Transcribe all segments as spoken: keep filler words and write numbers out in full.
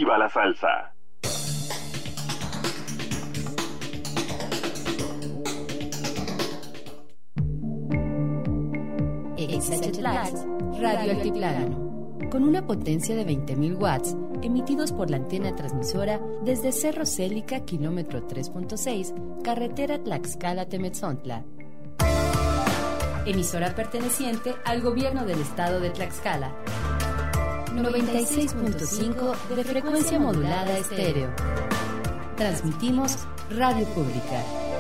¡Viva la salsa! Exagetlax, Radio Altiplano, con una potencia de veinte mil watts, emitidos por la antena transmisora desde Cerro Célica, kilómetro tres punto seis, carretera Tlaxcala-Temetzontla. Emisora perteneciente al gobierno del estado de Tlaxcala. noventa y seis punto cinco de frecuencia modulada estéreo. Transmitimos Radio Pública.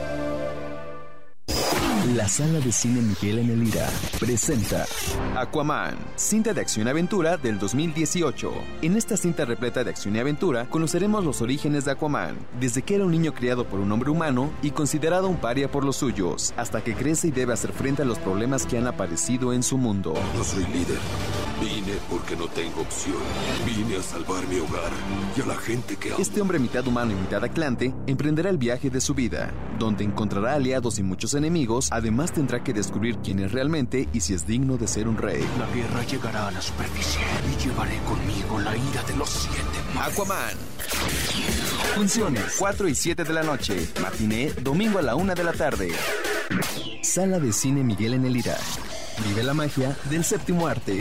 La Sala de Cine Miguel en el Ira presenta Aquaman, cinta de acción y aventura del dos mil dieciocho. En esta cinta repleta de acción y aventura conoceremos los orígenes de Aquaman, desde que era un niño criado por un hombre humano y considerado un paria por los suyos, hasta que crece y debe hacer frente a los problemas que han aparecido en su mundo. No soy líder. Vine porque no tengo opción. Vine a salvar mi hogar y a la gente que amo. Este hombre mitad humano y mitad atlante emprenderá el viaje de su vida, donde encontrará aliados y muchos enemigos. Además tendrá que descubrir quién es realmente y si es digno de ser un rey. La guerra llegará a la superficie y llevaré conmigo la ira de los siete mares. Aquaman. Funciones cuatro y siete de la noche. Matiné domingo a la una de la tarde. Sala de Cine Miguel en el Ira. Vive la magia del séptimo arte.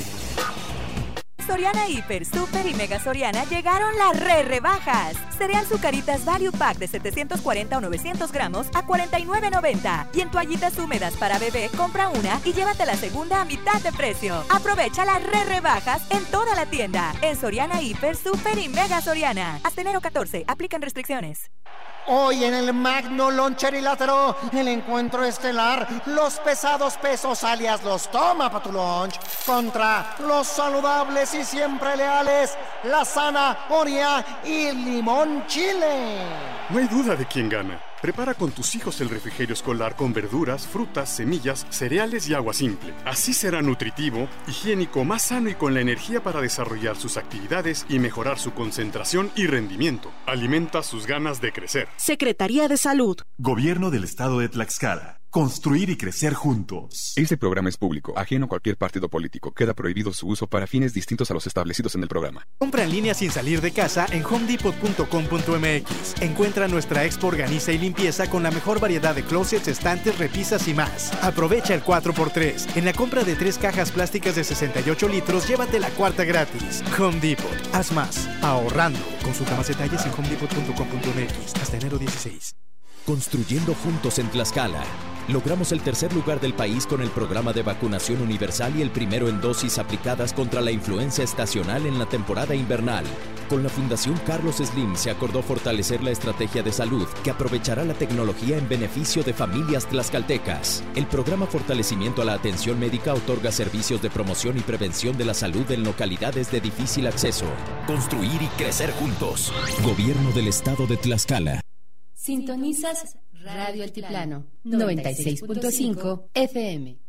Soriana Hiper, Super y Mega Soriana llegaron las re rebajas. Cereal Zucaritas Value Pack de setecientos cuarenta o novecientos gramos a cuarenta y nueve noventa. Y en toallitas húmedas para bebé, compra una y llévate la segunda a mitad de precio. Aprovecha las re rebajas en toda la tienda. En Soriana Hiper, Super y Mega Soriana. Hasta enero catorce, aplican restricciones. Hoy en el Magno Loncher y Lázaro, el encuentro estelar, los pesados pesos alias los toma pa' tu lunch, contra los saludables y siempre leales, la zanahoria y limón chile. No hay duda de quién gana. Prepara con tus hijos el refrigerio escolar con verduras, frutas, semillas, cereales y agua simple. Así será nutritivo, higiénico, más sano y con la energía para desarrollar sus actividades y mejorar su concentración y rendimiento. Alimenta sus ganas de crecer. Secretaría de Salud. Gobierno del Estado de Tlaxcala. Construir y crecer juntos. Este programa es público, ajeno a cualquier partido político. Queda prohibido su uso para fines distintos a los establecidos en el programa. Compra en línea sin salir de casa en home depot punto com punto m x. Encuentra nuestra expo organiza y limpieza con la mejor variedad de closets, estantes, repisas y más. Aprovecha el cuatro por tres. En la compra de tres cajas plásticas de sesenta y ocho litros, llévate la cuarta gratis. Home Depot. Haz más. Ahorrando. Consulta más detalles en home depot punto com punto m x. Hasta enero dieciséis. Construyendo juntos en Tlaxcala. Logramos el tercer lugar del país con el programa de vacunación universal y el primero en dosis aplicadas contra la influenza estacional en la temporada invernal. Con la Fundación Carlos Slim se acordó fortalecer la estrategia de salud que aprovechará la tecnología en beneficio de familias tlaxcaltecas. El programa Fortalecimiento a la Atención Médica otorga servicios de promoción y prevención de la salud en localidades de difícil acceso. Construir y crecer juntos. Gobierno del Estado de Tlaxcala. Sintonizas Radio Altiplano noventa y seis punto cinco F M.